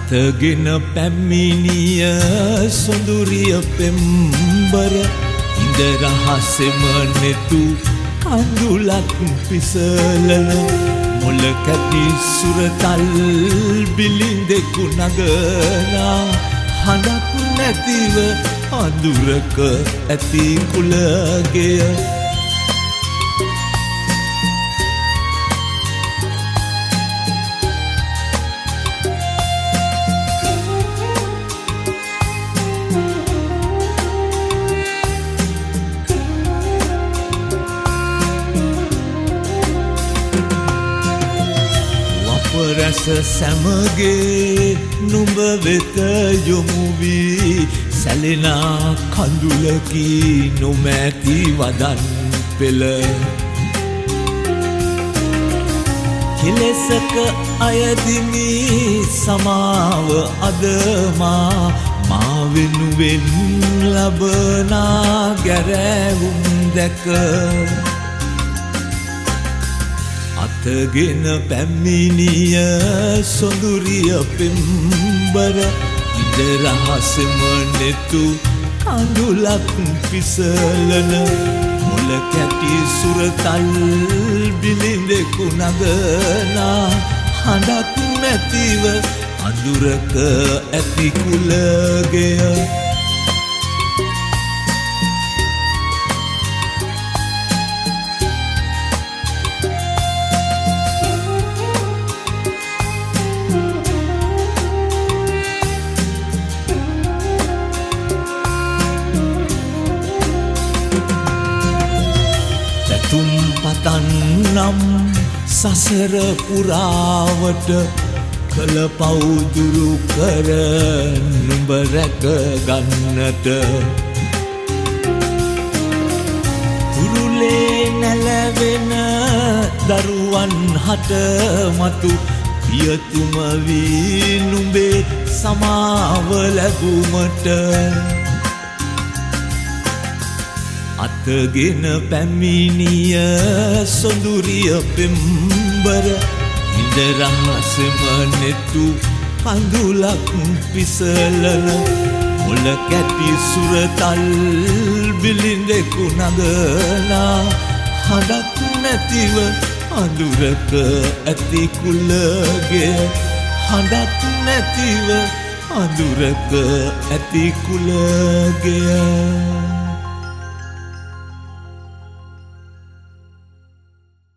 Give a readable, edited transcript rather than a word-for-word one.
අතගෙන පැමිණිය සොඳුරිය පෙම්බර ඉඳ රහසෙම නෙතු කඳුලක් පිසලන මුල කැටි සුරතල් බිලින්දෙකු නගනා හඬක් නැතිව අඳුරක ඇති කුලගෙය රස සැමගේ නුඹ වෙත යොමු වී සැලෙනා කඳුලකි නොමැති වදන් පෙළ කෙලෙසක අයදිමි සමාව අදමා වෙනුවෙන් ලබනා ගැරැවුම් දැක අතගෙන පැමිණිය සොඳුරිය පෙම්බර ඉඳ රහසෙම නෙතු කඳුලක් පිසලන මුල කැටි සුරතල් බිලින්දෙකු නගනා හඬක් නැතිව අඳුරක ඇති කුලගෙය තුම් පතන්නම් සසර පුරාවට කළ පවුදුරු කර නුඹ රැක ගන්නට තුරුලේ නැලවෙන දරුවන් හට මතු පියතුම වී නුඹේ සමාව ලැබුමට අතගෙන පැමිණිය සොඳුරිය පෙම්බර ඉඳ රහසෙම නෙතු කඳුලක් පිසලන මුල කැටි සුරතල් බිලින්දෙකු නගනා හඬක් නැතිව අඳුරක ඇති කුලගෙය හඬක් නැතිව අඳුරක ඇති කුලගෙය